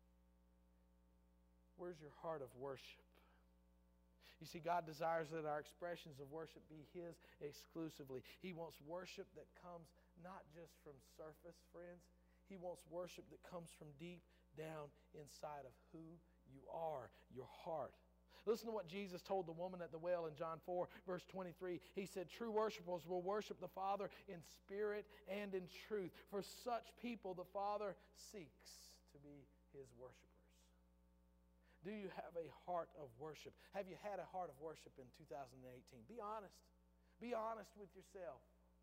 Where's your heart of worship? You see, God desires that our expressions of worship be his exclusively. He wants worship that comes not just from surface, friends. He wants worship that comes from deep down inside of who you are, your heart. Listen to what Jesus told the woman at the well in John 4, verse 23. He said, true worshipers will worship the Father in spirit and in truth. For such people, the Father seeks to be His worshipers. Do you have a heart of worship? Have you had a heart of worship in 2018? Be honest. Be honest with yourself.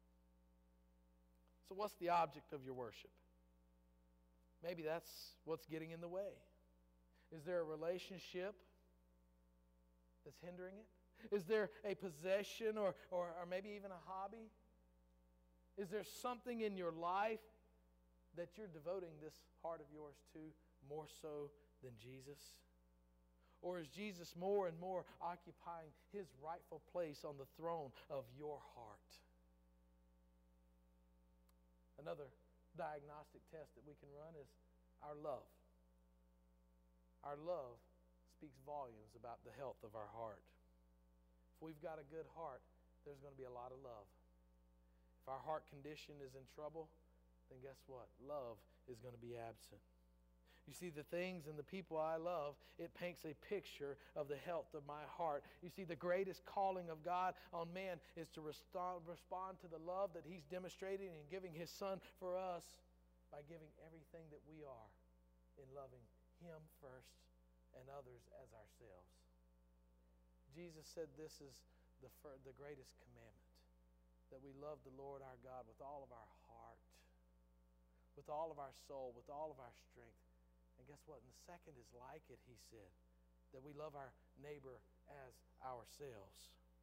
So what's the object of your worship? Maybe that's what's getting in the way. Is there a relationship that's hindering it? Is there a possession or maybe even a hobby? Is there something in your life that you're devoting this heart of yours to more so than Jesus? Or is Jesus more and more occupying His rightful place on the throne of your heart? Another diagnostic test that we can run is our love. Our love speaks volumes about the health of our heart. If we've got a good heart, there's going to be a lot of love. If our heart condition is in trouble, then guess what? Love is going to be absent. You see, the things and the people I love, it paints a picture of the health of my heart. You see, the greatest calling of God on man is to respond to the love that He's demonstrating in giving His Son for us by giving everything that we are in loving Him first and others as ourselves. Jesus said this is the greatest commandment, that we love the Lord our God with all of our heart, with all of our soul, with all of our strength. And guess what? And the second is like it, He said, that we love our neighbor as ourselves.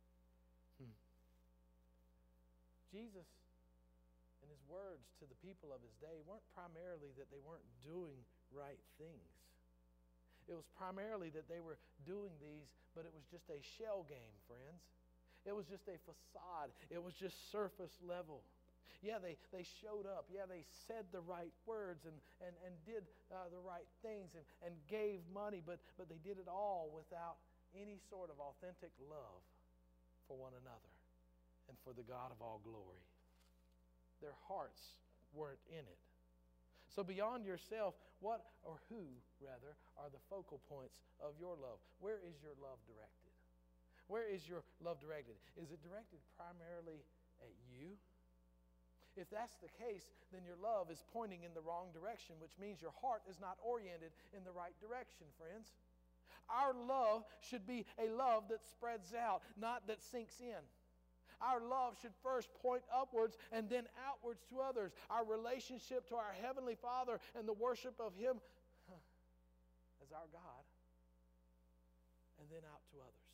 Jesus, in His words to the people of His day, weren't primarily that they weren't doing right things. It was primarily that they were doing these, but it was just a shell game, friends. It was just a facade. It was just surface level. Yeah, they showed up. Yeah, they said the right words and did the right things and gave money, but they did it all without any sort of authentic love for one another and for the God of all glory. Their hearts weren't in it. So beyond yourself, what or who, rather, are the focal points of your love? Where is your love directed? Where is your love directed? Is it directed primarily at you? If that's the case, then your love is pointing in the wrong direction, which means your heart is not oriented in the right direction, friends. Our love should be a love that spreads out, not that sinks in. Our love should first point upwards and then outwards to others. Our relationship to our Heavenly Father and the worship of Him as our God, and then out to others.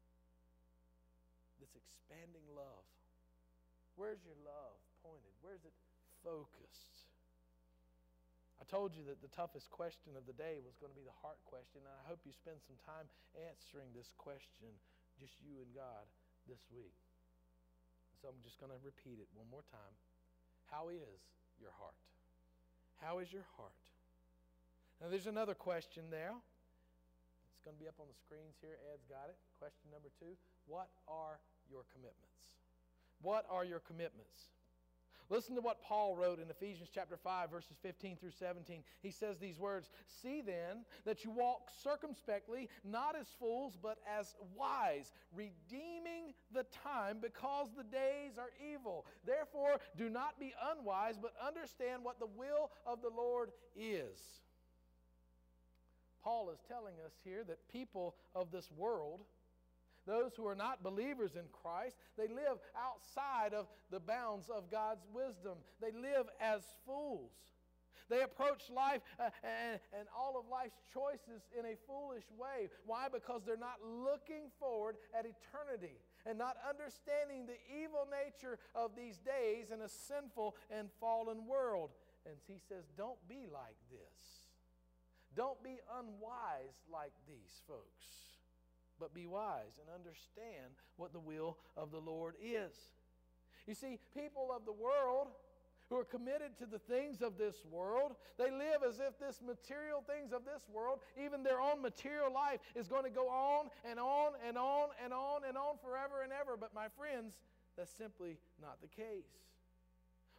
This expanding love. Where's your love pointed? Where's it focused? I told you that the toughest question of the day was going to be the heart question, and I hope you spend some time answering this question, just you and God, this week. So I'm just going to repeat it one more time. How is your heart? How is your heart? Now there's another question there. It's going to be up on the screens here. Ed's got it. Question number 2. What are your commitments? What are your commitments? Listen to what Paul wrote in Ephesians chapter 5, verses 15 through 17. He says these words, "See then that you walk circumspectly, not as fools, but as wise, redeeming the time, because the days are evil. Therefore, do not be unwise, but understand what the will of the Lord is." Paul is telling us here that people of this world, those who are not believers in Christ, they live outside of the bounds of God's wisdom. They live as fools. They approach life and all of life's choices in a foolish way. Why? Because they're not looking forward at eternity and not understanding the evil nature of these days in a sinful and fallen world. And he says, don't be like this. Don't be unwise like these folks, but be wise and understand what the will of the Lord is. You see, people of the world who are committed to the things of this world, they live as if this material things of this world, even their own material life, is going to go on and on and on and on and on forever and ever. But my friends, that's simply not the case.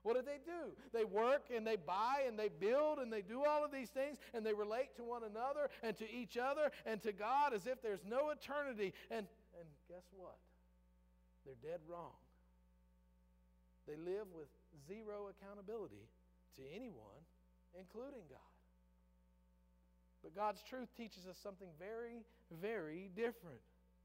What do? They work and they buy and they build and they do all of these things, and they relate to one another and to each other and to God as if there's no eternity. And guess what? They're dead wrong. They live with zero accountability to anyone, including God. But God's truth teaches us something very, very different.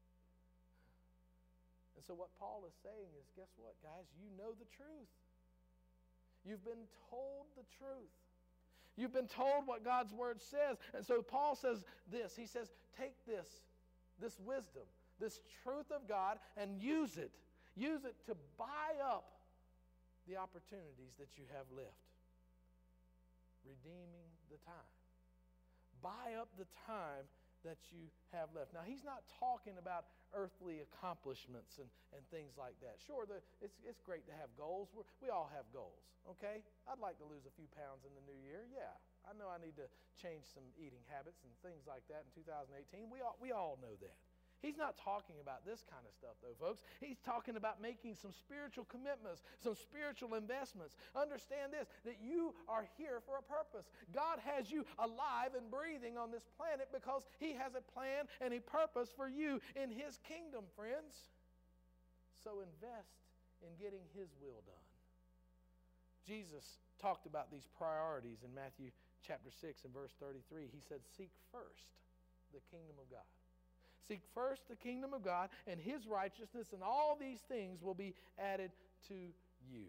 And so what Paul is saying is, guess what, guys? You know the truth. You've been told the truth. You've been told what God's Word says. And so Paul says this. He says, take this wisdom, this truth of God, and use it. Use it to buy up the opportunities that you have left. Redeeming the time. Buy up the time that you have left. Now, he's not talking about earthly accomplishments and things like that. Sure, it's great to have goals. We all have goals, okay? I'd like to lose a few pounds in the new year. Yeah, I know I need to change some eating habits and things like that in 2018. We all know that. He's not talking about this kind of stuff, though, folks. He's talking about making some spiritual commitments, some spiritual investments. Understand this, that you are here for a purpose. God has you alive and breathing on this planet because He has a plan and a purpose for you in His kingdom, friends. So invest in getting His will done. Jesus talked about these priorities in Matthew chapter 6 and verse 33. He said, seek first the kingdom of God. Seek first the kingdom of God and His righteousness, and all these things will be added to you.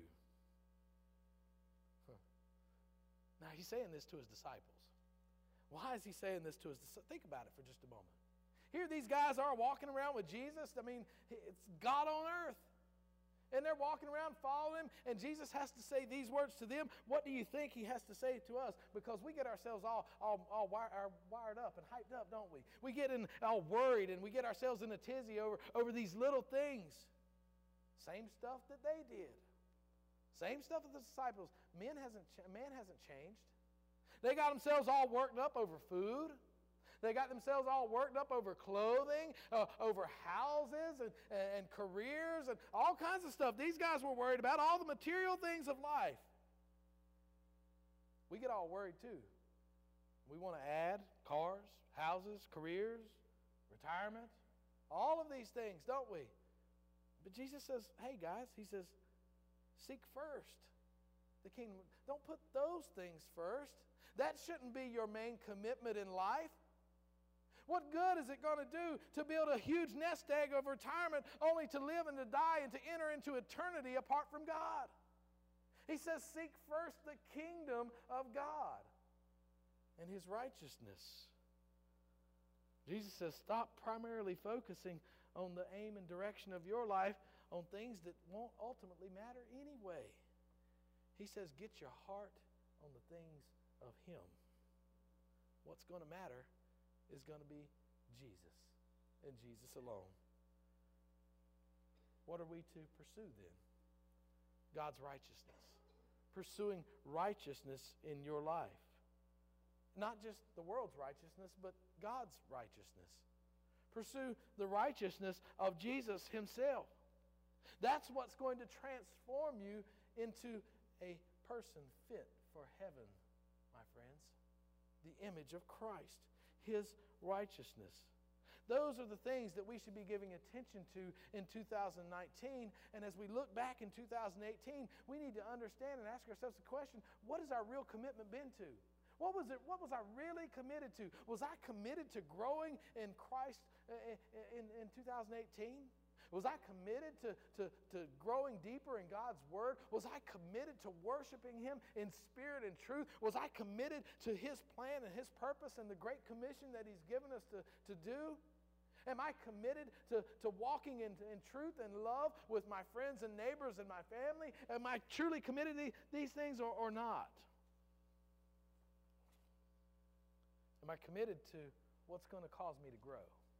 Now, He's saying this to His disciples. Why is He saying this to His disciples? Think about it for just a moment. Here these guys are walking around with Jesus. I mean, it's God on earth. And they're walking around following Him, and Jesus has to say these words to them. What do you think He has to say to us? Because we get ourselves all wired up and hyped up, don't we? We get all worried, and we get ourselves in a tizzy over these little things. Same stuff that they did. Same stuff with the disciples. Man hasn't changed. They got themselves all worked up over food. They got themselves all worked up over clothing, over houses and careers and all kinds of stuff. These guys were worried about all the material things of life. We get all worried too. We want to add cars, houses, careers, retirement, all of these things, don't we? But Jesus says, hey guys, He says, seek first the kingdom. Don't put those things first. That shouldn't be your main commitment in life. What good is it going to do to build a huge nest egg of retirement only to live and to die and to enter into eternity apart from God? He says, seek first the kingdom of God and His righteousness. Jesus says, stop primarily focusing on the aim and direction of your life on things that won't ultimately matter anyway. He says, get your heart on the things of Him. What's going to matter is going to be Jesus and Jesus alone. What are we to pursue then? God's righteousness. Pursuing righteousness in your life. Not just the world's righteousness, but God's righteousness. Pursue the righteousness of Jesus Himself. That's what's going to transform you into a person fit for heaven, my friends. The image of Christ. His righteousness. Those are the things that we should be giving attention to in 2019. And as we look back in 2018, we need to understand and ask ourselves the question, what has our real commitment been to? What was I really committed to? Was I committed to growing in Christ in 2018? Was I committed to growing deeper in God's Word? Was I committed to worshiping Him in spirit and truth? Was I committed to His plan and His purpose and the great commission that He's given us to do? Am I committed to walking in truth and love with my friends and neighbors and my family? Am I truly committed to these things or not? Am I committed to what's going to cause me to grow?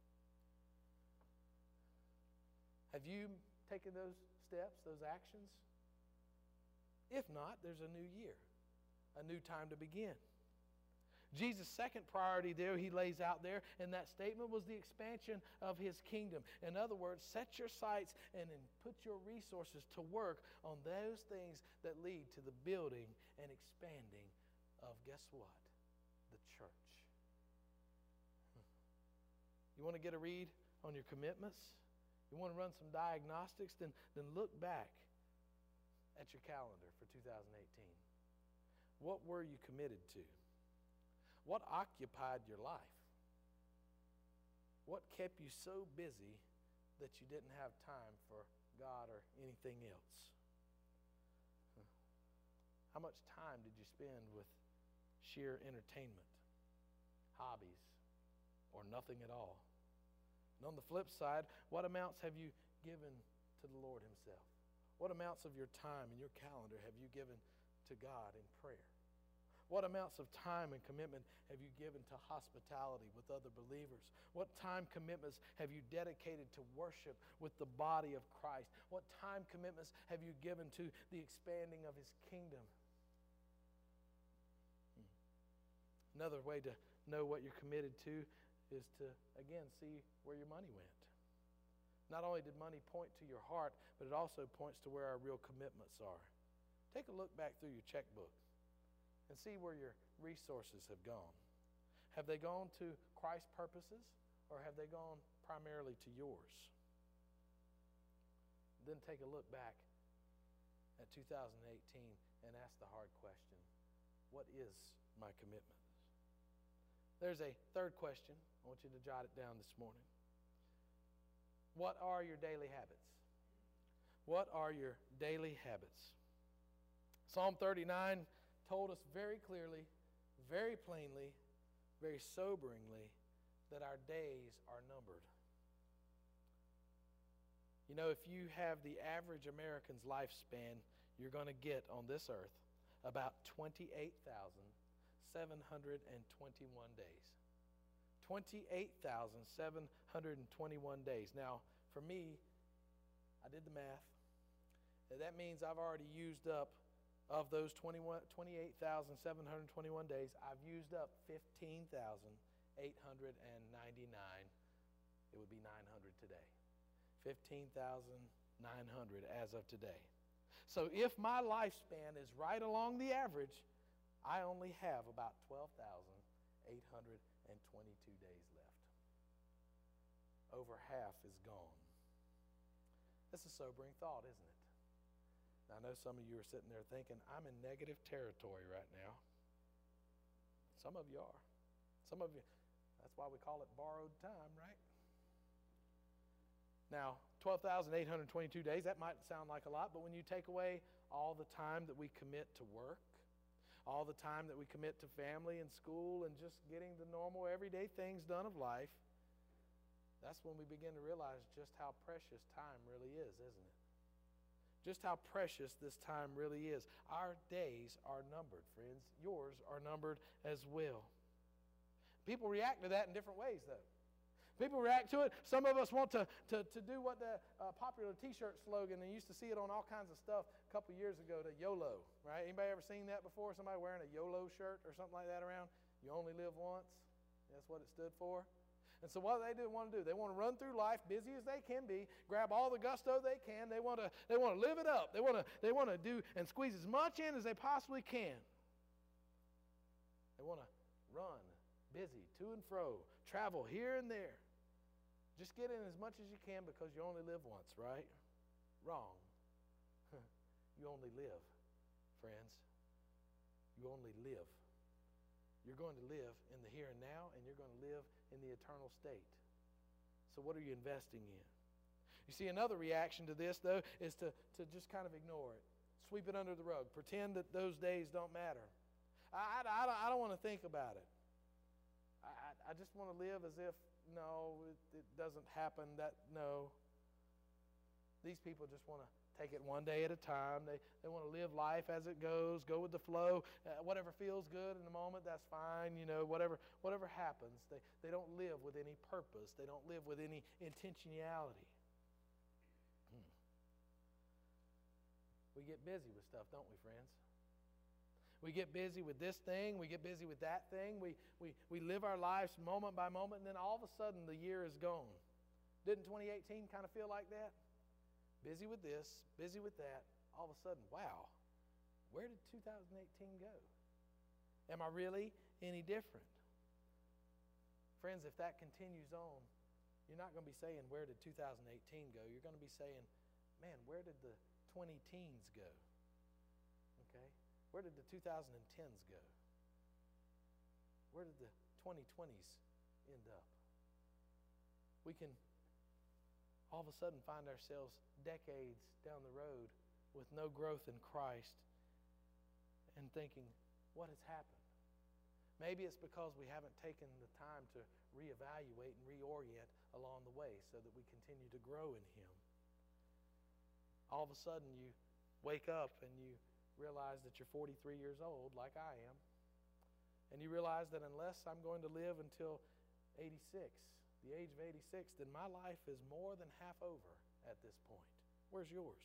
Have you taken those steps, those actions? If not, there's a new year, a new time to begin. Jesus' second priority there he lays out there in that statement was the expansion of his kingdom. In other words, set your sights and then put your resources to work on those things that lead to the building and expanding of, guess what? The church. You want to get a read on your commitments? You want to run some diagnostics? Then look back at your calendar for 2018. What were you committed to? What occupied your life? What kept you so busy that you didn't have time for God or anything else? How much time did you spend with sheer entertainment, hobbies, or nothing at all? And on the flip side, what amounts have you given to the Lord himself? What amounts of your time and your calendar have you given to God in prayer? What amounts of time and commitment have you given to hospitality with other believers? What time commitments have you dedicated to worship with the body of Christ? What time commitments have you given to the expanding of his kingdom? Another way to know what you're committed to is to, again, see where your money went. Not only did money point to your heart, but it also points to where our real commitments are. Take a look back through your checkbook and see where your resources have gone. Have they gone to Christ's purposes, or have they gone primarily to yours? Then take a look back at 2018 and ask the hard question, what is my commitment? There's a third question. I want you to jot it down this morning. What are your daily habits? What are your daily habits? Psalm 39 told us very clearly, very plainly, very soberingly that our days are numbered. You know, if you have the average American's lifespan, you're going to get on this earth about 28,721 days. 28,721 days. Now, for me, I did the math. That means I've already used up, of those 28,721 days, I've used up 15,899. It would be 900 today. 15,900 as of today. So if my lifespan is right along the average, I only have about 12,822 days left. Over half is gone. That's a sobering thought, isn't it? Now, I know some of you are sitting there thinking, I'm in negative territory right now. Some of you are. Some of you, that's why we call it borrowed time, right? Now, 12,822 days, that might sound like a lot, but when you take away all the time that we commit to work, all the time that we commit to family and school and just getting the normal everyday things done of life, that's when we begin to realize just how precious time really is, isn't it? Just how precious this time really is. Our days are numbered, friends. Yours are numbered as well. People react to that in different ways, though. People react to it. Some of us want to do what the popular T-shirt slogan, and you used to see it on all kinds of stuff a couple years ago, the YOLO, right? Anybody ever seen that before? Somebody wearing a YOLO shirt or something like that around? You only live once. That's what it stood for. And so what they want to do, they want to run through life busy as they can be, grab all the gusto they can. They want to live it up. They want to do and squeeze as much in as they possibly can. They want to run busy to and fro, travel here and there. Just get in as much as you can because you only live once, right? Wrong. You only live, friends. You only live. You're going to live in the here and now, and you're going to live in the eternal state. So what are you investing in? You see, another reaction to this, though, is to just kind of ignore it. Sweep it under the rug. Pretend that those days don't matter. I don't want to think about it. I just want to live as if, no, it doesn't happen. No. These people just want to take it one day at a time. They want to live life as it goes, go with the flow. Whatever feels good in the moment, that's fine. You know, whatever happens. They don't live with any purpose. They don't live with any intentionality. We get busy with stuff, don't we, friends? We get busy with this thing. We get busy with that thing. We live our lives moment by moment, and then all of a sudden the year is gone. Didn't 2018 kind of feel like that? Busy with this, busy with that. All of a sudden, wow, where did 2018 go? Am I really any different? Friends, if that continues on, you're not going to be saying, where did 2018 go? You're going to be saying, man, where did the 20 teens go? Okay? Where did the 2010s go? Where did the 2020s end up? We can all of a sudden find ourselves decades down the road with no growth in Christ and thinking, what has happened? Maybe it's because we haven't taken the time to reevaluate and reorient along the way so that we continue to grow in Him. All of a sudden you wake up and you realize that you're 43 years old, like I am, and you realize that unless I'm going to live until 86, the age of 86, then my life is more than half over at this point. Where's yours?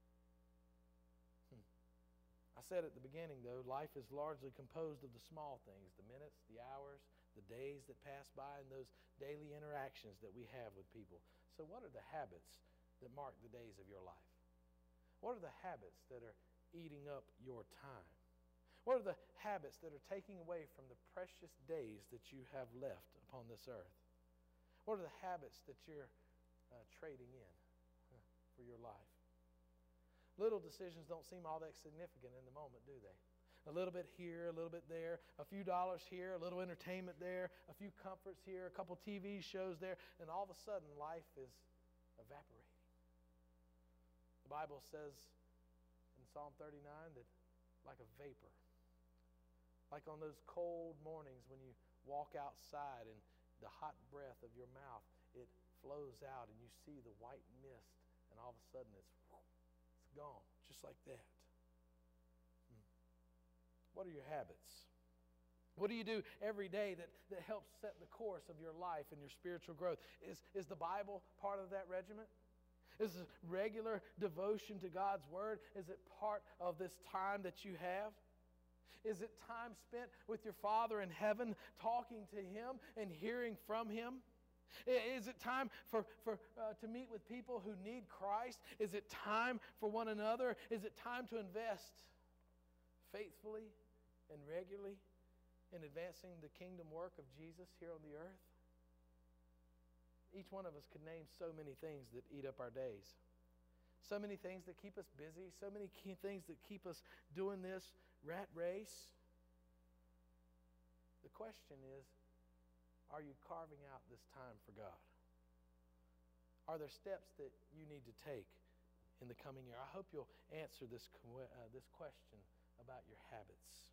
I said at the beginning, though, life is largely composed of the small things, the minutes, the hours, the days that pass by, and those daily interactions that we have with people. So what are the habits that mark the days of your life? What are the habits that are eating up your time? What are the habits that are taking away from the precious days that you have left upon this earth? What are the habits that you're trading in for your life? Little decisions don't seem all that significant in the moment, do they? A little bit here, a little bit there, a few dollars here, a little entertainment there, a few comforts here, a couple TV shows there, and all of a sudden life is evaporating. The Bible says in Psalm 39 that like a vapor, like on those cold mornings when you walk outside and the hot breath of your mouth, it flows out and you see the white mist, and all of a sudden it's gone, just like that. What are your habits? What do you do every day that helps set the course of your life and your spiritual growth? Is the Bible part of that regiment? Is it regular devotion to God's Word? Is it part of this time that you have? Is it time spent with your Father in heaven, talking to Him and hearing from Him? Is it time to meet with people who need Christ? Is it time for one another? Is it time to invest faithfully and regularly in advancing the kingdom work of Jesus here on the earth? Each one of us could name so many things that eat up our days. So many things that keep us busy. So many things that keep us doing this rat race. The question is, are you carving out this time for God? Are there steps that you need to take in the coming year? I hope you'll answer this question about your habits.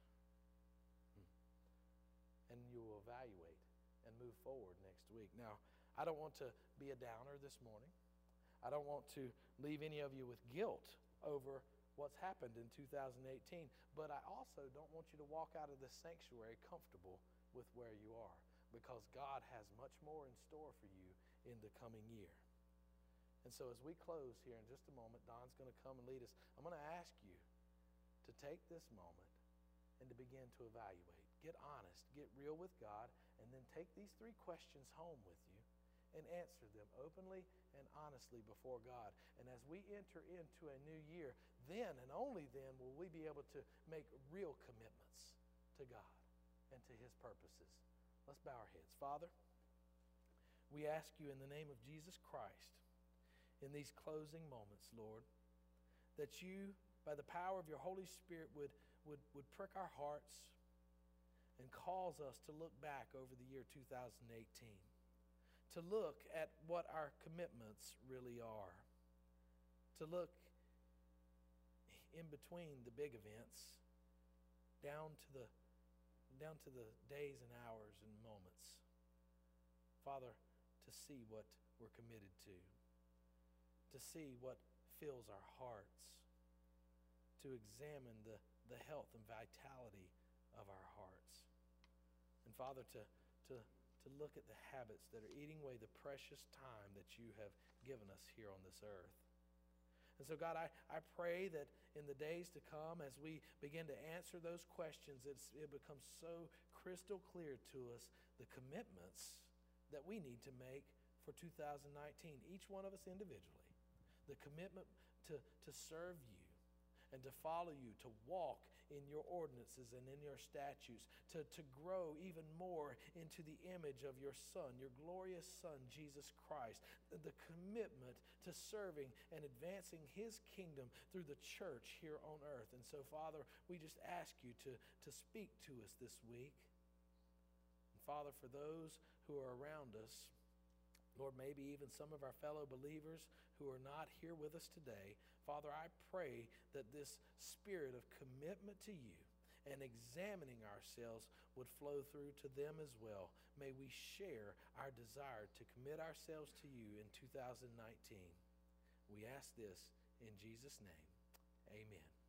And you will evaluate and move forward next week. Now, I don't want to be a downer this morning. I don't want to leave any of you with guilt over what's happened in 2018. But I also don't want you to walk out of this sanctuary comfortable with where you are, because God has much more in store for you in the coming year. And so as we close here in just a moment, Don's going to come and lead us. I'm going to ask you to take this moment and to begin to evaluate. Get honest, get real with God, and then take these 3 questions home with you and answer them openly and honestly before God. And as we enter into a new year, then and only then will we be able to make real commitments to God and to His purposes. Let's bow our heads. Father, we ask you in the name of Jesus Christ, in these closing moments, Lord, that you, by the power of your Holy Spirit, would prick our hearts and cause us to look back over the year 2018, to look at what our commitments really are, to look in between the big events down to the days and hours and moments, Father, to see what we're committed to see what fills our hearts, to examine the health and vitality of our hearts. And Father, to look at the habits that are eating away the precious time that you have given us here on this earth. And so, God, I pray that in the days to come, as we begin to answer those questions, it becomes so crystal clear to us the commitments that we need to make for 2019, each one of us individually. The commitment to serve you and to follow you, to walk in your ordinances and in your statutes, to grow even more into the image of your Son, your glorious Son, Jesus Christ, the commitment to serving and advancing His kingdom through the church here on earth. And so, Father, we just ask you to speak to us this week. And Father, for those who are around us, Lord, maybe even some of our fellow believers who are not here with us today, Father, I pray that this spirit of commitment to you and examining ourselves would flow through to them as well. May we share our desire to commit ourselves to you in 2019. We ask this in Jesus' name. Amen.